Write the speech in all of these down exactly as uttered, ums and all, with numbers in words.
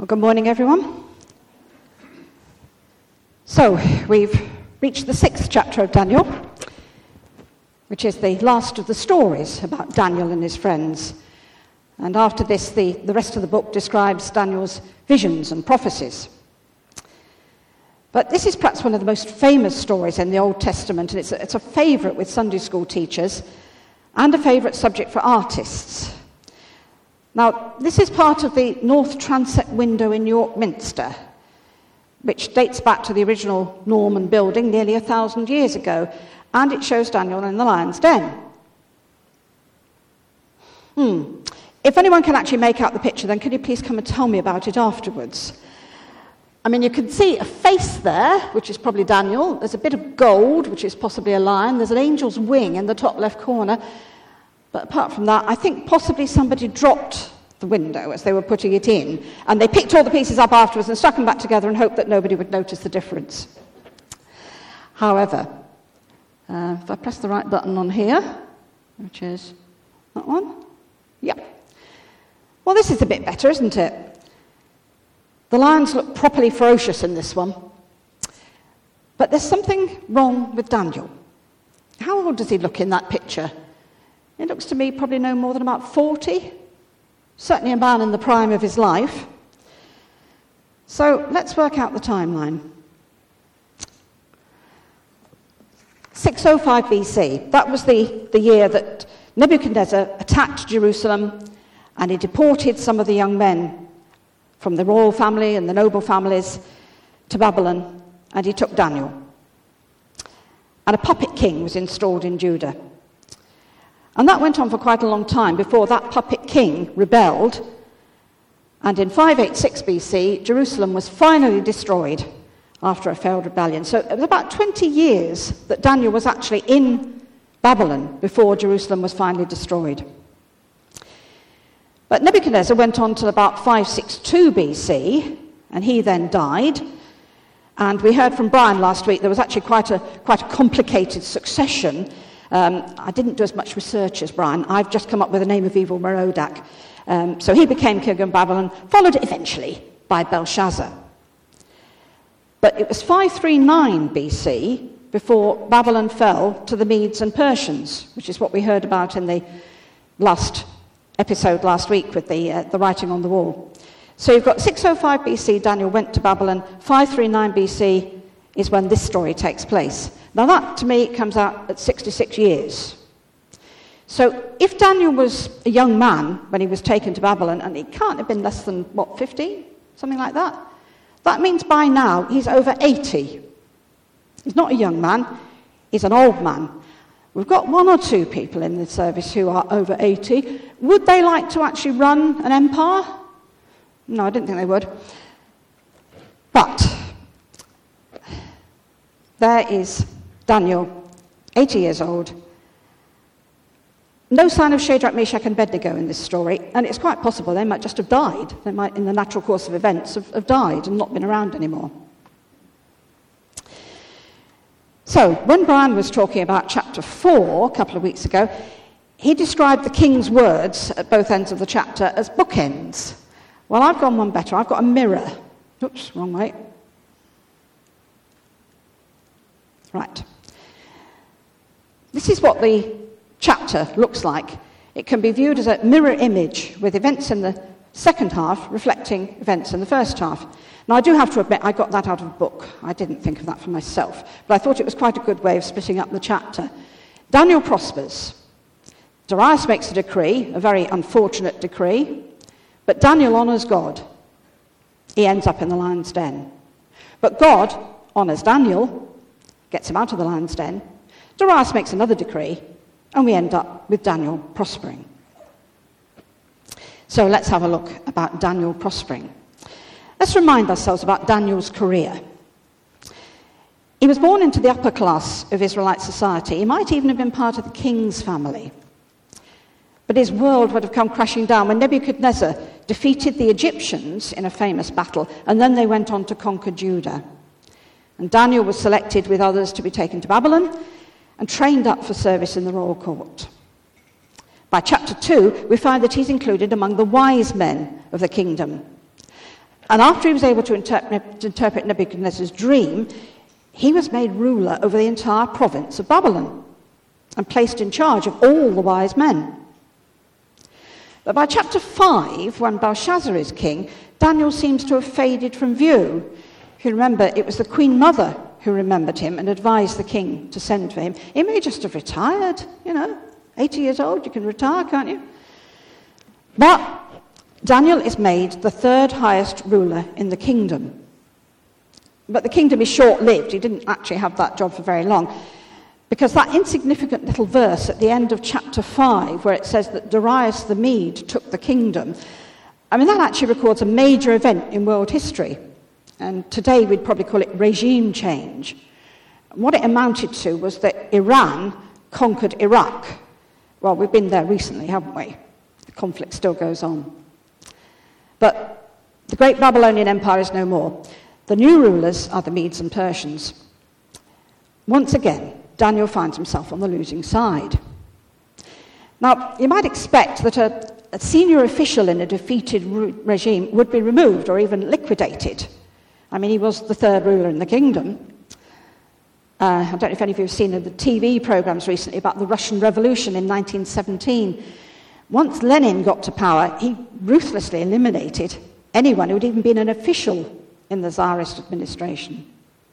Well, good morning, everyone. So, we've reached the sixth chapter of Daniel, which is the last of the stories about Daniel and his friends. And after this, the, the rest of the book describes Daniel's visions and prophecies. But this is perhaps one of the most famous stories in the Old Testament, and it's a, it's a favourite with Sunday school teachers and a favourite subject for artists. Now, this is part of the north transept window in York Minster, which dates back to the original Norman building nearly a thousand years ago, and it shows Daniel in the lion's den. Hmm. If anyone can actually make out the picture, then can you please come and tell me about it afterwards? I mean, you can see a face there, which is probably Daniel. There's a bit of gold, which is possibly a lion. There's an angel's wing in the top left corner. But apart from that, I think possibly somebody dropped the window as they were putting it in, and they picked all the pieces up afterwards and stuck them back together and hoped that nobody would notice the difference. However, uh, if I press the right button on here, which is that one, yep. Well, this is a bit better, isn't it? The lions look properly ferocious in this one. But there's something wrong with Daniel. How old does he look in that picture? It looks to me probably no more than about forty. Certainly a man in the prime of his life. So let's work out the timeline. six oh five B C, that was the, the year that Nebuchadnezzar attacked Jerusalem, and he deported some of the young men from the royal family and the noble families to Babylon, and he took Daniel. And a puppet king was installed in Judah. And that went on for quite a long time before that puppet king rebelled. And in five eighty-six B C, Jerusalem was finally destroyed after a failed rebellion. So it was about twenty years that Daniel was actually in Babylon before Jerusalem was finally destroyed. But Nebuchadnezzar went on till about five sixty-two B C, and he then died. And we heard from Brian last week there was actually quite a, quite a complicated succession. Um, I didn't do as much research as Brian. I've just come up with the name of evil Merodach. Um, so he became king of Babylon, followed eventually by Belshazzar. But it was five thirty-nine B C before Babylon fell to the Medes and Persians, which is what we heard about in the last episode last week with the, uh, the writing on the wall. So you've got six oh five B C, Daniel went to Babylon. five thirty-nine B C is when this story takes place. Now that, to me, comes out at sixty-six years. So if Daniel was a young man when he was taken to Babylon, and he can't have been less than, what, fifteen? Something like that? That means by now he's over eighty. He's not a young man, he's an old man. We've got one or two people in the service who are over eighty. Would they like to actually run an empire? No, I didn't think they would. But there is Daniel, eighty years old. No sign of Shadrach, Meshach and Abednego in this story, and it's quite possible they might just have died. They might, in the natural course of events, have, have died and not been around anymore. So, when Brian was talking about chapter four a couple of weeks ago, he described the king's words at both ends of the chapter as bookends. Well, I've gone one better. I've got a mirror. Oops, wrong way. Right. This is what the chapter looks like. It can be viewed as a mirror image with events in the second half reflecting events in the first half. Now, I do have to admit, I got that out of a book. I didn't think of that for myself, but I thought it was quite a good way of splitting up the chapter. Daniel prospers. Darius makes a decree, a very unfortunate decree, but Daniel honours God. He ends up in the lion's den. But God honours Daniel, gets him out of the lion's den. Darius makes another decree, and we end up with Daniel prospering. So let's have a look about Daniel prospering. Let's remind ourselves about Daniel's career. He was born into the upper class of Israelite society. He might even have been part of the king's family. But his world would have come crashing down when Nebuchadnezzar defeated the Egyptians in a famous battle, and then they went on to conquer Judah. And Daniel was selected with others to be taken to Babylon and trained up for service in the royal court. By chapter two, we find that he's included among the wise men of the kingdom. And after he was able to interpret, interpret Nebuchadnezzar's dream, he was made ruler over the entire province of Babylon and placed in charge of all the wise men. But by chapter five, when Belshazzar is king, Daniel seems to have faded from view. If you remember, it was the Queen Mother who remembered him and advised the king to send for him. He may just have retired, you know, eighty years old, you can retire, can't you? But Daniel is made the third highest ruler in the kingdom. But the kingdom is short-lived. He didn't actually have that job for very long, because that insignificant little verse at the end of chapter five, where it says that Darius the Mede took the kingdom, I mean, that actually records a major event in world history. And today we'd probably call it regime change. What it amounted to was that Iran conquered Iraq. Well, we've been there recently, haven't we? The conflict still goes on. But the great Babylonian Empire is no more. The new rulers are the Medes and Persians. Once again, Daniel finds himself on the losing side. Now, you might expect that a, a senior official in a defeated re- regime would be removed or even liquidated. I mean, he was the third ruler in the kingdom. Uh, I don't know if any of you have seen the T V programs recently about the Russian Revolution in nineteen seventeen. Once Lenin got to power, he ruthlessly eliminated anyone who had even been an official in the Tsarist administration.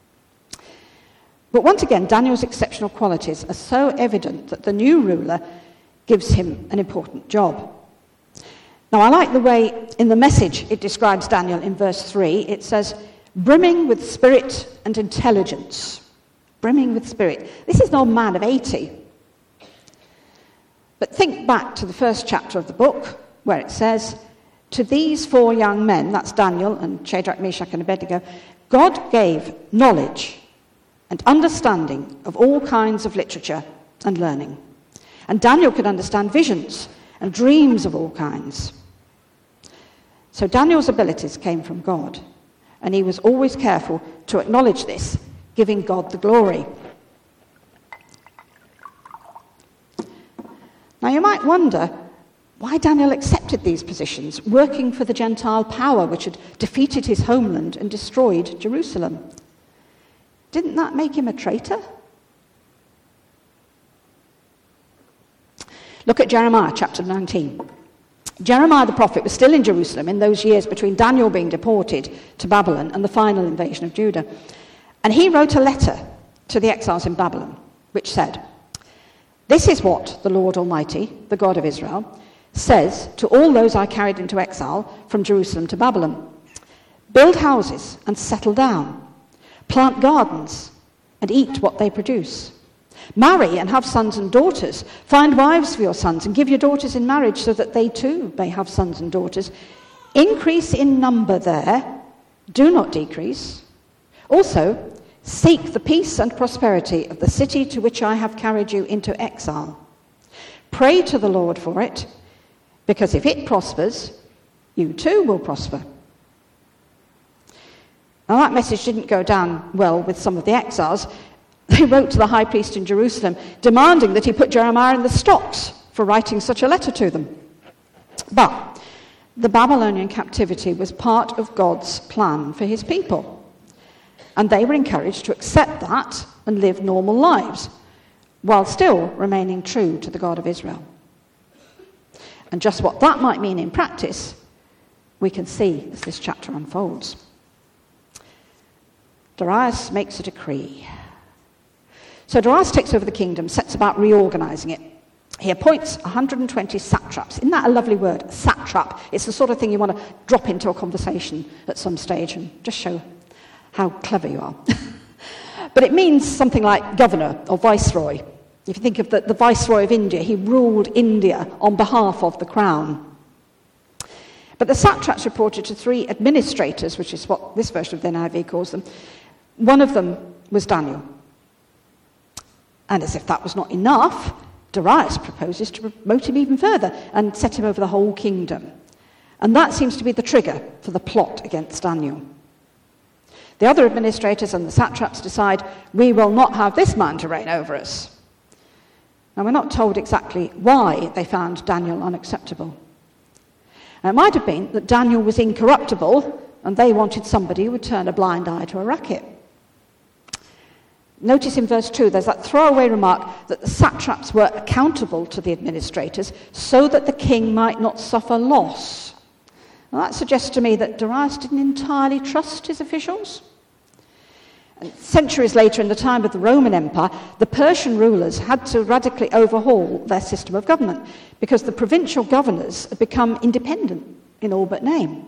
But once again, Daniel's exceptional qualities are so evident that the new ruler gives him an important job. Now, I like the way in the Message it describes Daniel in verse three. It says, brimming with spirit and intelligence. Brimming with spirit. This is no man of eighty. But think back to the first chapter of the book, where it says, to these four young men, that's Daniel and Shadrach, Meshach, and Abednego, God gave knowledge and understanding of all kinds of literature and learning. And Daniel could understand visions and dreams of all kinds. So Daniel's abilities came from God, and he was always careful to acknowledge this, giving God the glory. Now you might wonder why Daniel accepted these positions, working for the Gentile power which had defeated his homeland and destroyed Jerusalem. Didn't that make him a traitor? Look at Jeremiah chapter nineteen. Jeremiah the prophet was still in Jerusalem in those years between Daniel being deported to Babylon and the final invasion of Judah. And he wrote a letter to the exiles in Babylon, which said, this is what the Lord Almighty, the God of Israel, says to all those I carried into exile from Jerusalem to Babylon. Build houses and settle down. Plant gardens and eat what they produce. Marry and have sons and daughters. Find wives for your sons and give your daughters in marriage so that they too may have sons and daughters. Increase in number there. Do not decrease. Also, seek the peace and prosperity of the city to which I have carried you into exile. Pray to the Lord for it, because if it prospers, you too will prosper. Now that message didn't go down well with some of the exiles. They wrote to the high priest in Jerusalem, demanding that he put Jeremiah in the stocks for writing such a letter to them. But the Babylonian captivity was part of God's plan for his people. And they were encouraged to accept that and live normal lives, while still remaining true to the God of Israel. And just what that might mean in practice, we can see as this chapter unfolds. Darius makes a decree. So Darius takes over the kingdom, sets about reorganizing it. He appoints one hundred twenty satraps. Isn't that a lovely word? Satrap. It's the sort of thing you want to drop into a conversation at some stage and just show how clever you are. But it means something like governor or viceroy. If you think of the, the viceroy of India, he ruled India on behalf of the crown. But the satraps reported to three administrators, which is what this version of the N I V calls them. One of them was Daniel. And as if that was not enough, Darius proposes to promote him even further and set him over the whole kingdom. And that seems to be the trigger for the plot against Daniel. The other administrators and the satraps decide, we will not have this man to reign over us. Now, we're not told exactly why they found Daniel unacceptable. Now, it might have been that Daniel was incorruptible and they wanted somebody who would turn a blind eye to a racket. Notice in verse two, there's that throwaway remark that the satraps were accountable to the administrators so that the king might not suffer loss. Now that suggests to me that Darius didn't entirely trust his officials. And centuries later, in the time of the Roman Empire, the Persian rulers had to radically overhaul their system of government because the provincial governors had become independent in all but name.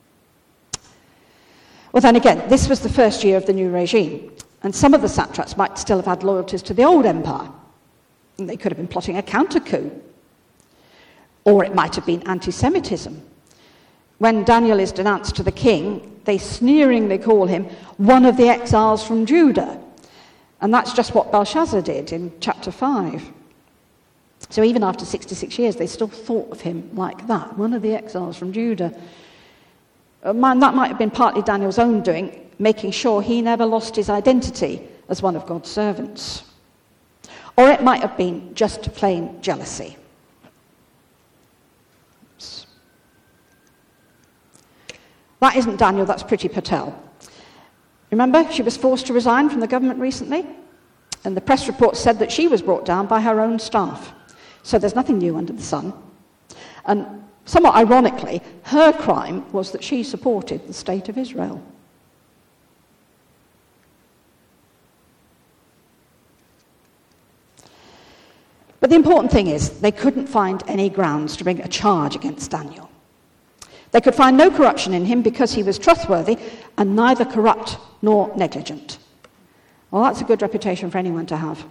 Well, then again, this was the first year of the new regime. And some of the satraps might still have had loyalties to the old empire. And they could have been plotting a counter-coup. Or it might have been anti-Semitism. When Daniel is denounced to the king, they sneeringly call him one of the exiles from Judah. And that's just what Belshazzar did in chapter five. So even after sixty-six years, they still thought of him like that, one of the exiles from Judah. That might have been partly Daniel's own doing, making sure he never lost his identity as one of God's servants. Or it might have been just plain jealousy. Oops. That isn't Daniel, that's Priti Patel. Remember, she was forced to resign from the government recently, and the press report said that she was brought down by her own staff. So there's nothing new under the sun. And somewhat ironically, her crime was that she supported the state of Israel. But the important thing is, they couldn't find any grounds to bring a charge against Daniel. They could find no corruption in him because he was trustworthy and neither corrupt nor negligent. Well, that's a good reputation for anyone to have.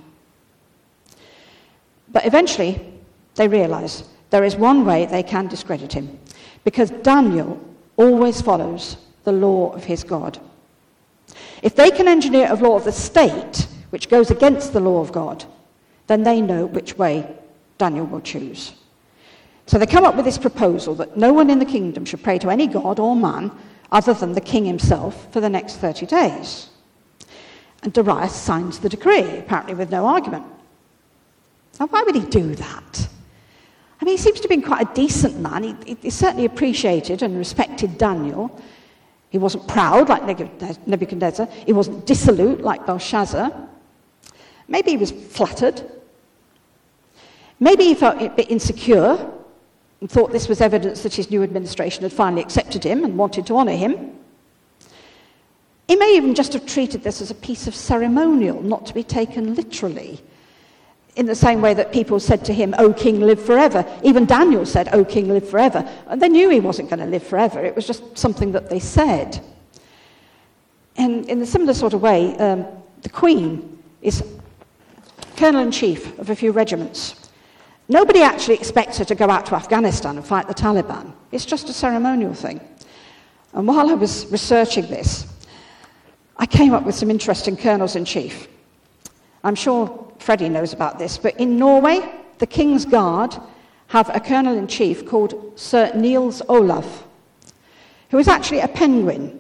But eventually, they realize there is one way they can discredit him, because Daniel always follows the law of his God. If they can engineer a law of the state which goes against the law of God, then they know which way Daniel will choose. So they come up with this proposal that no one in the kingdom should pray to any god or man other than the king himself for the next thirty days. And Darius signs the decree, apparently with no argument. Now, why would he do that? I mean, he seems to have been quite a decent man. He, he certainly appreciated and respected Daniel. He wasn't proud like Nebuchadnezzar. He wasn't dissolute like Belshazzar. Maybe he was flattered. Maybe he felt a bit insecure and thought this was evidence that his new administration had finally accepted him and wanted to honour him. He may even just have treated this as a piece of ceremonial, not to be taken literally, in the same way that people said to him, "O king, live forever." Even Daniel said, "O king, live forever." And they knew he wasn't going to live forever. It was just something that they said. And in a similar sort of way, um, the queen is colonel-in-chief of a few regiments. Nobody actually expects her to go out to Afghanistan and fight the Taliban. It's just a ceremonial thing. And while I was researching this, I came up with some interesting colonels-in-chief. I'm sure Freddie knows about this, but in Norway, the King's Guard have a colonel-in-chief called Sir Niels Olaf, who is actually a penguin.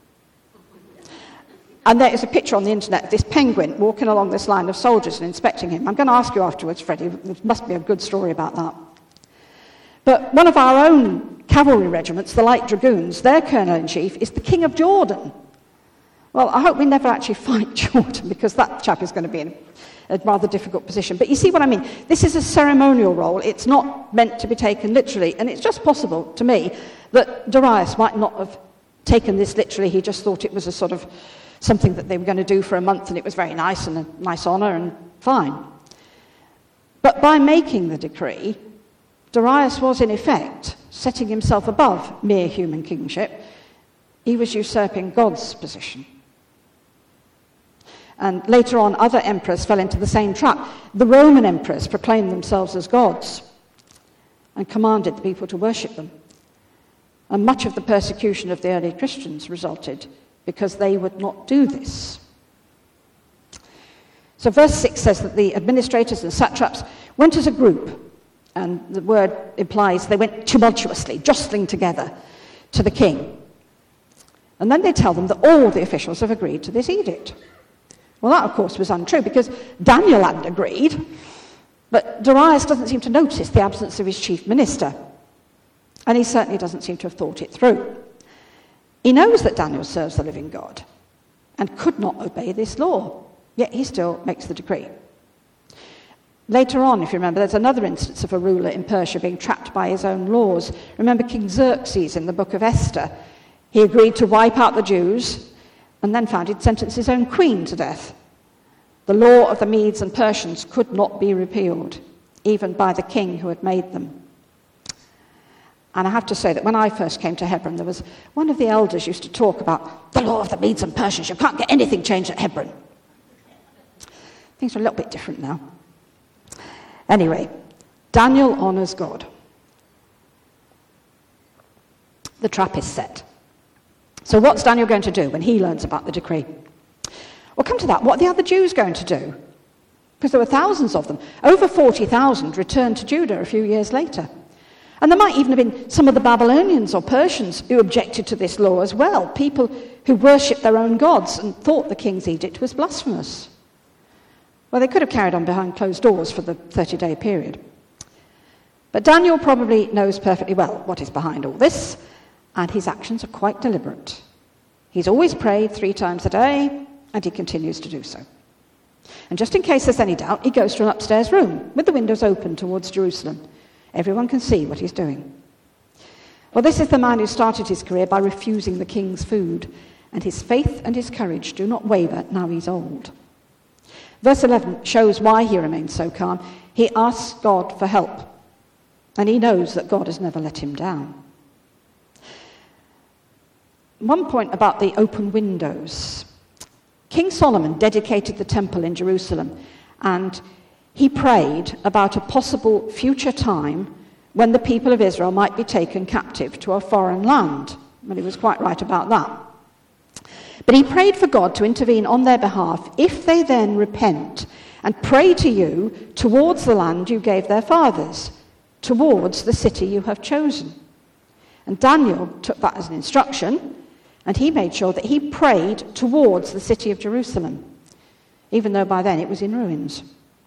And there is a picture on the internet of this penguin walking along this line of soldiers and inspecting him. I'm going to ask you afterwards, Freddie. There must be a good story about that. But one of our own cavalry regiments, the Light Dragoons, their colonel-in-chief is the King of Jordan. Well, I hope we never actually fight Jordan, because that chap is going to be in a rather difficult position. But you see what I mean? This is a ceremonial role. It's not meant to be taken literally. And it's just possible, to me, that Darius might not have taken this literally. He just thought it was a sort of something that they were going to do for a month, and it was very nice and a nice honour and fine. But by making the decree, Darius was, in effect, setting himself above mere human kingship. He was usurping God's position. And later on, other emperors fell into the same trap. The Roman emperors proclaimed themselves as gods and commanded the people to worship them. And much of the persecution of the early Christians resulted because they would not do this. So verse six says that the administrators and satraps went as a group, and the word implies they went tumultuously, jostling together to the king. And then they tell them that all the officials have agreed to this edict. Well, that, of course, was untrue, because Daniel hadn't agreed, but Darius doesn't seem to notice the absence of his chief minister, and he certainly doesn't seem to have thought it through. He knows that Daniel serves the living God and could not obey this law, yet he still makes the decree. Later on, if you remember, there's another instance of a ruler in Persia being trapped by his own laws. Remember King Xerxes in the book of Esther. He agreed to wipe out the Jews and then found he'd sentenced his own queen to death. The law of the Medes and Persians could not be repealed, even by the king who had made them. And I have to say that when I first came to Hebron, there was one of the elders used to talk about the law of the Medes and Persians. You can't get anything changed at Hebron. Things are a little bit different now. Anyway, Daniel honors God. The trap is set. So what's Daniel going to do when he learns about the decree? Well, come to that. What are the other Jews going to do? Because there were thousands of them. Over forty thousand returned to Judah a few years later. And there might even have been some of the Babylonians or Persians who objected to this law as well, people who worshipped their own gods and thought the king's edict was blasphemous. Well, they could have carried on behind closed doors for the thirty-day period. But Daniel probably knows perfectly well what is behind all this, and his actions are quite deliberate. He's always prayed three times a day, and he continues to do so. And just in case there's any doubt, he goes to an upstairs room with the windows open towards Jerusalem. Everyone can see what he's doing. Well, this is the man who started his career by refusing the king's food, and his faith and his courage do not waver now he's old. Verse eleven shows why he remains so calm. He asks God for help, and he knows that God has never let him down. One point about the open windows. King Solomon dedicated the temple in Jerusalem, and he prayed about a possible future time when the people of Israel might be taken captive to a foreign land. Well, he was quite right about that. But he prayed for God to intervene on their behalf if they then repent and pray to you towards the land you gave their fathers, towards the city you have chosen. And Daniel took that as an instruction, and he made sure that he prayed towards the city of Jerusalem, even though by then it was in ruins.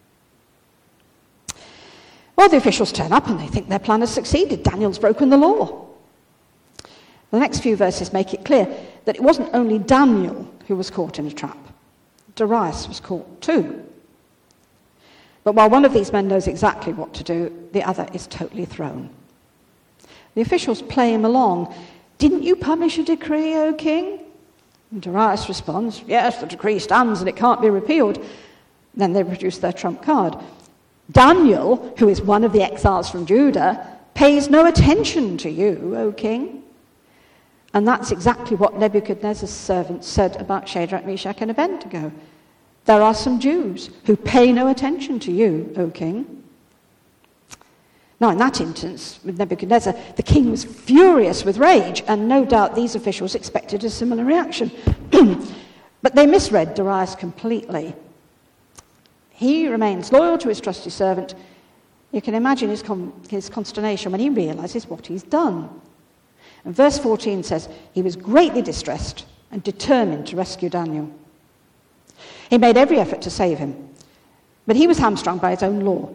Well, the officials turn up and they think their plan has succeeded. Daniel's broken the law. The next few verses make it clear that it wasn't only Daniel who was caught in a trap. Darius was caught too. But while one of these men knows exactly what to do, the other is totally thrown. The officials play him along. Didn't you publish a decree, O king? And Darius responds, yes, the decree stands and it can't be repealed. Then they produce their trump card. Daniel, who is one of the exiles from Judah, pays no attention to you, O king. And that's exactly what Nebuchadnezzar's servants said about Shadrach, Meshach, and Abednego. There are some Jews who pay no attention to you, O king. Now, in that instance, with Nebuchadnezzar, the king was furious with rage, and no doubt these officials expected a similar reaction. But they misread Darius completely. He remains loyal to his trusty servant. You can imagine his, con- his consternation when he realizes what he's done. And verse fourteen says, he was greatly distressed and determined to rescue Daniel. He made every effort to save him, but he was hamstrung by his own law.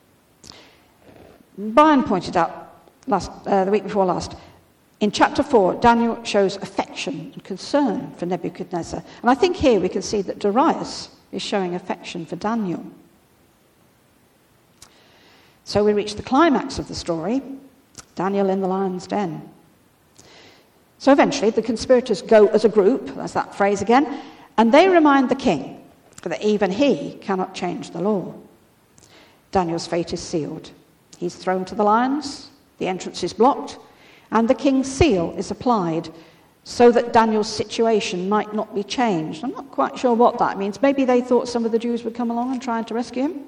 Brian pointed out last, uh, the week before last, in chapter four, Daniel shows affection and concern for Nebuchadnezzar. And I think here we can see that Darius is showing affection for Daniel. So we reach the climax of the story, Daniel in the lion's den. So eventually the conspirators go as a group, that's that phrase again, and they remind the king that even he cannot change the law. Daniel's fate is sealed. He's thrown to the lions, the entrance is blocked, and the king's seal is applied so that Daniel's situation might not be changed. I'm not quite sure what that means. Maybe they thought some of the Jews would come along and try to rescue him.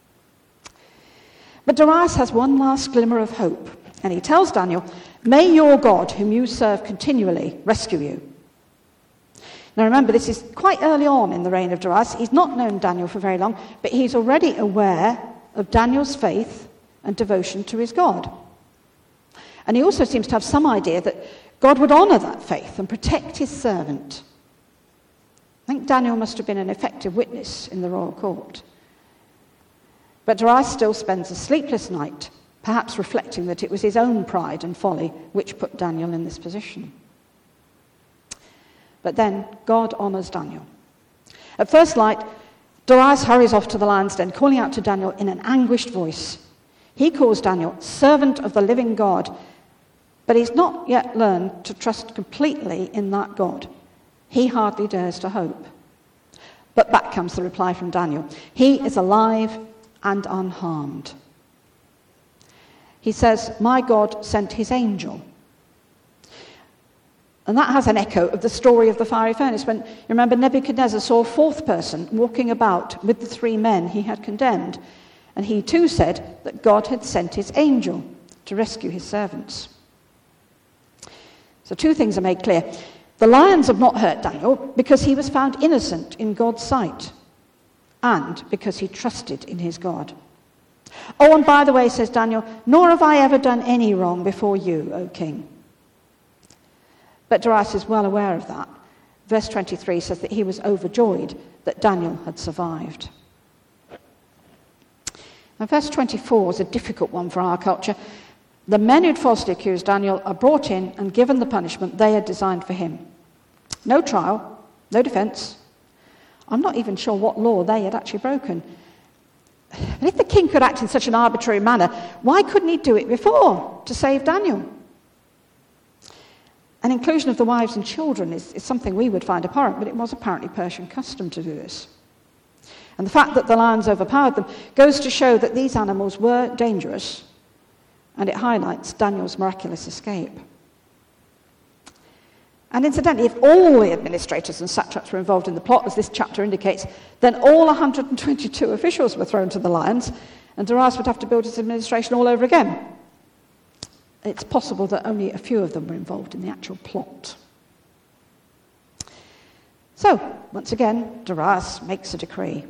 But Darius has one last glimmer of hope, and he tells Daniel, may your God, whom you serve continually, rescue you. Now remember, this is quite early on in the reign of Darius. He's not known Daniel for very long, but he's already aware of Daniel's faith and devotion to his God. And he also seems to have some idea that God would honor that faith and protect his servant. I think Daniel must have been an effective witness in the royal court. But Darius still spends a sleepless night, perhaps reflecting that it was his own pride and folly which put Daniel in this position. But then God honours Daniel. At first light, Darius hurries off to the lion's den, calling out to Daniel in an anguished voice. He calls Daniel servant of the living God, but he's not yet learned to trust completely in that God. He hardly dares to hope. But back comes the reply from Daniel. He is alive and unharmed. He says, my God sent his angel. And that has an echo of the story of the fiery furnace when, you remember, Nebuchadnezzar saw a fourth person walking about with the three men he had condemned. And he too said that God had sent his angel to rescue his servants. So two things are made clear. The lions have not hurt Daniel because he was found innocent in God's sight and because he trusted in his God. Oh, and by the way, says Daniel, nor have I ever done any wrong before you, O king. But Darius is well aware of that. Verse twenty-three says that he was overjoyed that Daniel had survived. Now, verse twenty-four is a difficult one for our culture. The men who'd falsely accused Daniel are brought in and given the punishment they had designed for him. No trial, no defence. I'm not even sure what law they had actually broken. But if the king could act in such an arbitrary manner, why couldn't he do it before to save Daniel? An inclusion of the wives and children is, is something we would find abhorrent, but it was apparently Persian custom to do this. And the fact that the lions overpowered them goes to show that these animals were dangerous, and it highlights Daniel's miraculous escape. And incidentally, if all the administrators and satraps were involved in the plot, as this chapter indicates, then all one hundred twenty-two officials were thrown to the lions, and Darius would have to build his administration all over again. It's possible that only a few of them were involved in the actual plot. So, once again, Darius makes a decree.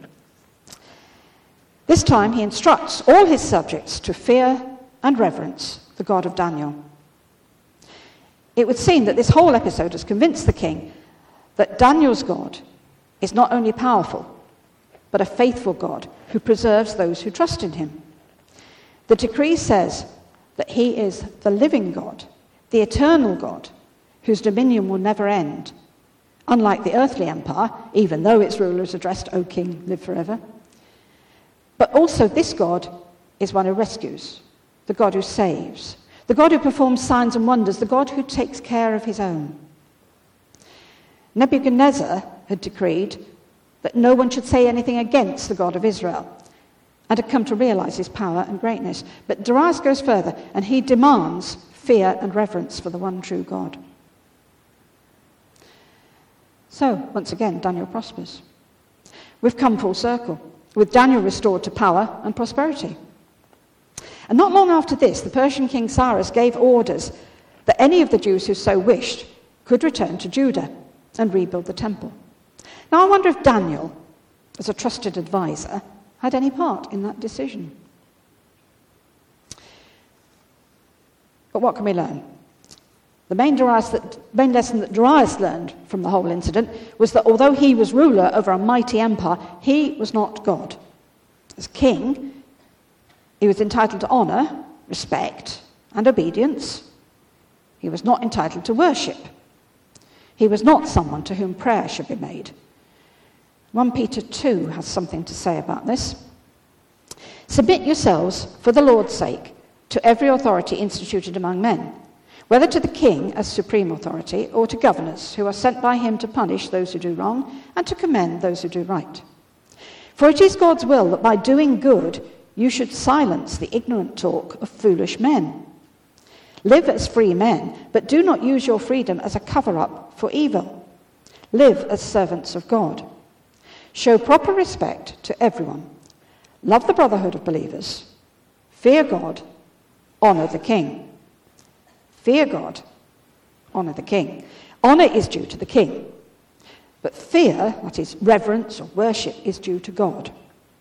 This time he instructs all his subjects to fear and reverence the God of Daniel. It would seem that this whole episode has convinced the king that Daniel's God is not only powerful, but a faithful God who preserves those who trust in him. The decree says that he is the living God, the eternal God, whose dominion will never end, unlike the earthly empire, even though its rulers addressed, O king, live forever. But also this God is one who rescues, the God who saves, the God who performs signs and wonders, the God who takes care of his own. Nebuchadnezzar had decreed that no one should say anything against the God of Israel, and had come to realize his power and greatness. But Darius goes further, and he demands fear and reverence for the one true God. So, once again, Daniel prospers. We've come full circle, with Daniel restored to power and prosperity. And not long after this, the Persian king Cyrus gave orders that any of the Jews who so wished could return to Judah and rebuild the temple. Now, I wonder if Daniel, as a trusted advisor, had any part in that decision. But what can we learn? The main, Darius that, main lesson that Darius learned from the whole incident was that although he was ruler over a mighty empire, he was not God. As king, he was entitled to honour, respect, and obedience. He was not entitled to worship. He was not someone to whom prayer should be made. First Peter two has something to say about this. Submit yourselves, for the Lord's sake, to every authority instituted among men, whether to the king as supreme authority or to governors who are sent by him to punish those who do wrong and to commend those who do right. For it is God's will that by doing good you should silence the ignorant talk of foolish men. Live as free men, but do not use your freedom as a cover-up for evil. Live as servants of God. Show proper respect to everyone. Love the brotherhood of believers. Fear God. Honour the king. Fear God. Honour the king. Honour is due to the king. But fear, that is reverence or worship, is due to God.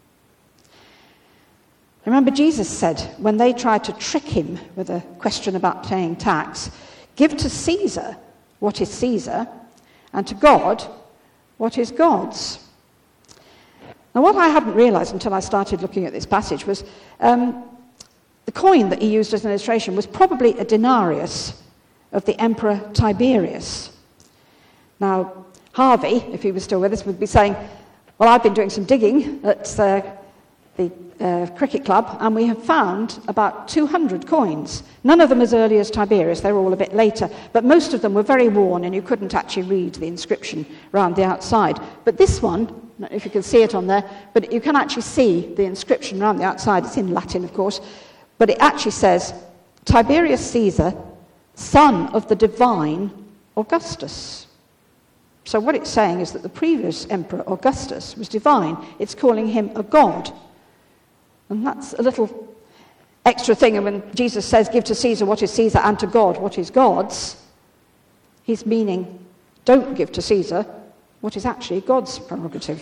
Remember, Jesus said, when they tried to trick him with a question about paying tax, give to Caesar what is Caesar, and to God what is God's. Now, what I hadn't realized until I started looking at this passage was um, the coin that he used as an illustration was probably a denarius of the Emperor Tiberius. Now, Harvey, if he was still with us, would be saying, well, I've been doing some digging at uh, the uh, cricket club, and we have found about two hundred coins. None of them as early as Tiberius, they were all a bit later, but most of them were very worn, and you couldn't actually read the inscription around the outside. But this one, I don't know if you can see it on there, but you can actually see the inscription around the outside. It's in Latin, of course, but it actually says, Tiberius Caesar, son of the divine Augustus. So what it's saying is that the previous emperor, Augustus, was divine. It's calling him a god. And that's a little extra thing. And when Jesus says, give to Caesar what is Caesar and to God what is God's, he's meaning, don't give to Caesar what is actually God's prerogative.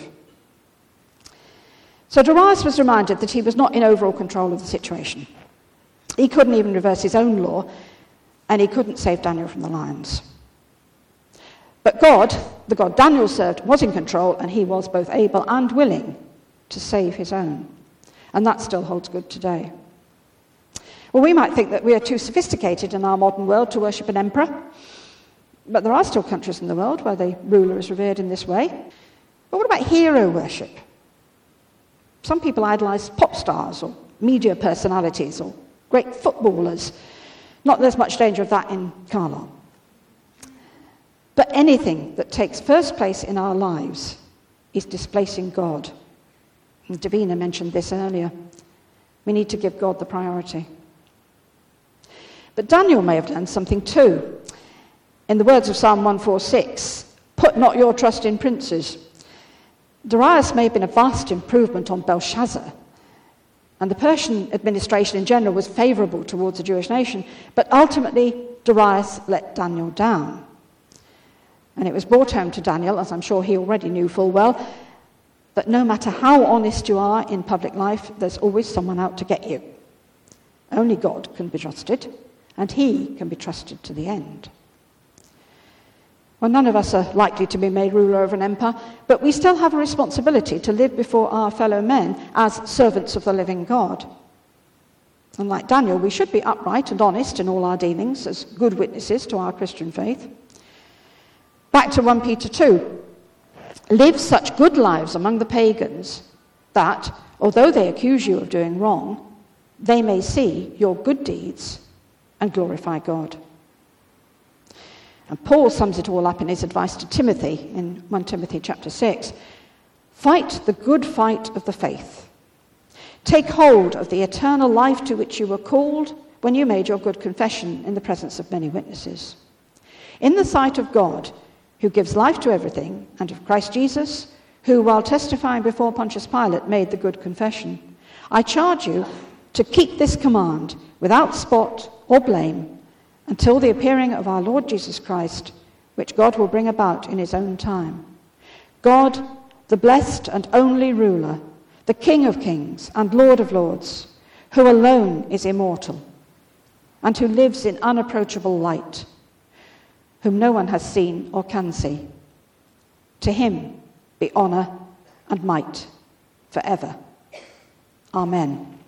So Darius was reminded that he was not in overall control of the situation. He couldn't even reverse his own law, and he couldn't save Daniel from the lions. But God, the God Daniel served, was in control, and he was both able and willing to save his own. And that still holds good today. Well, we might think that we are too sophisticated in our modern world to worship an emperor, but there are still countries in the world where the ruler is revered in this way. But what about hero worship? Some people idolize pop stars or media personalities or great footballers. Not that there's much danger of that in Carlisle. But anything that takes first place in our lives is displacing God. And Davina mentioned this earlier. We need to give God the priority. But Daniel may have done something too. In the words of Psalm one forty-six, put not your trust in princes. Darius may have been a vast improvement on Belshazzar, and the Persian administration in general was favourable towards the Jewish nation, but ultimately Darius let Daniel down. And it was brought home to Daniel, as I'm sure he already knew full well, that no matter how honest you are in public life, there's always someone out to get you. Only God can be trusted, and he can be trusted to the end. Well, none of us are likely to be made ruler of an empire, but we still have a responsibility to live before our fellow men as servants of the living God. And like Daniel, we should be upright and honest in all our dealings as good witnesses to our Christian faith. Back to First Peter two. Live such good lives among the pagans that, although they accuse you of doing wrong, they may see your good deeds and glorify God. And Paul sums it all up in his advice to Timothy in First Timothy chapter six. Fight the good fight of the faith. Take hold of the eternal life to which you were called when you made your good confession in the presence of many witnesses. In the sight of God, who gives life to everything, and of Christ Jesus, who, while testifying before Pontius Pilate, made the good confession, I charge you to keep this command without spot or blame until the appearing of our Lord Jesus Christ, which God will bring about in his own time. God, the blessed and only ruler, the King of kings and Lord of lords, who alone is immortal, and who lives in unapproachable light, whom no one has seen or can see. To him be honour and might forever. Amen.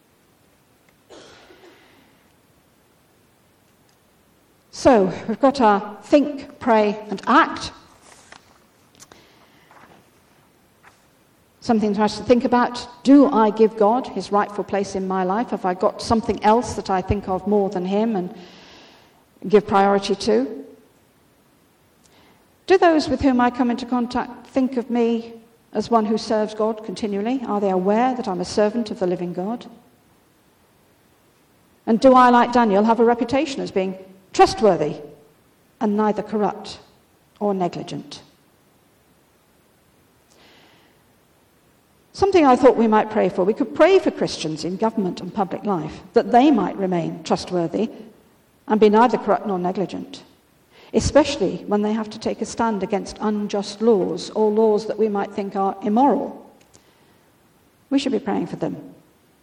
So, we've got our think, pray and act. Something for us to think about. Do I give God his rightful place in my life? Have I got something else that I think of more than him and give priority to? Do those with whom I come into contact think of me as one who serves God continually? Are they aware that I'm a servant of the living God? And do I, like Daniel, have a reputation as being trustworthy and neither corrupt or negligent? Something I thought we might pray for. We could pray for Christians in government and public life, that they might remain trustworthy and be neither corrupt nor negligent, especially when they have to take a stand against unjust laws or laws that we might think are immoral. We should be praying for them.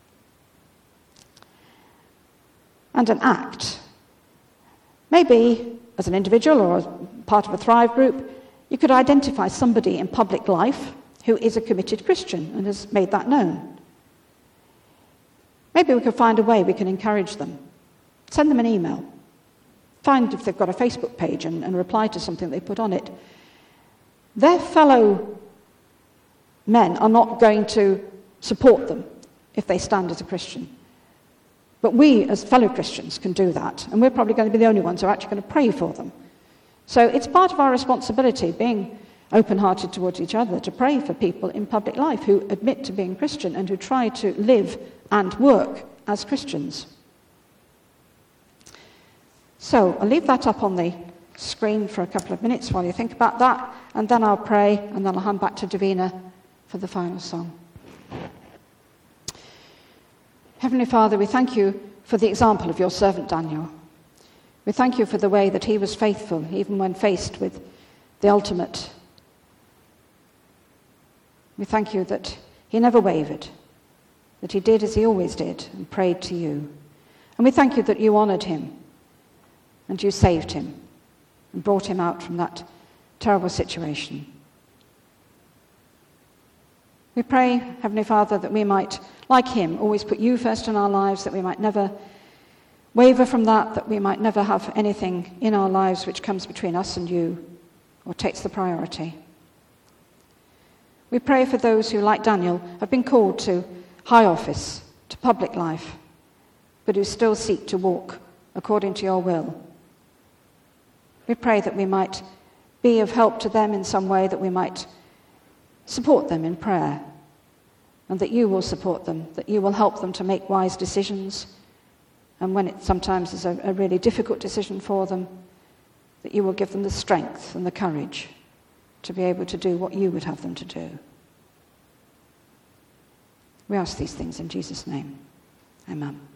And an act. Maybe, as an individual or as part of a Thrive group, you could identify somebody in public life who is a committed Christian and has made that known. Maybe we could find a way we can encourage them. Send them an email. Find if they've got a Facebook page and, and reply to something they put on it. their fellow men are not going to support them if they stand as a Christian. But we, as fellow Christians, can do that, and we're probably going to be the only ones who are actually going to pray for them. So it's part of our responsibility, being open-hearted towards each other, to pray for people in public life who admit to being Christian and who try to live and work as Christians. So I'll leave that up on the screen for a couple of minutes while you think about that, and then I'll pray, and then I'll hand back to Davina for the final song. Heavenly Father, we thank you for the example of your servant Daniel. We thank you for the way that he was faithful, even when faced with the ultimate. We thank you that he never wavered, that he did as he always did and prayed to you. And we thank you that you honoured him and you saved him and brought him out from that terrible situation. We pray, Heavenly Father, that we might, like him, always put you first in our lives, that we might never waver from that, that we might never have anything in our lives which comes between us and you or takes the priority. We pray for those who, like Daniel, have been called to high office, to public life, but who still seek to walk according to your will. We pray that we might be of help to them in some way, that we might support them in prayer, and that you will support them, that you will help them to make wise decisions, and when it sometimes is a, a really difficult decision for them, that you will give them the strength and the courage to be able to do what you would have them to do. We ask these things in Jesus' name. Amen.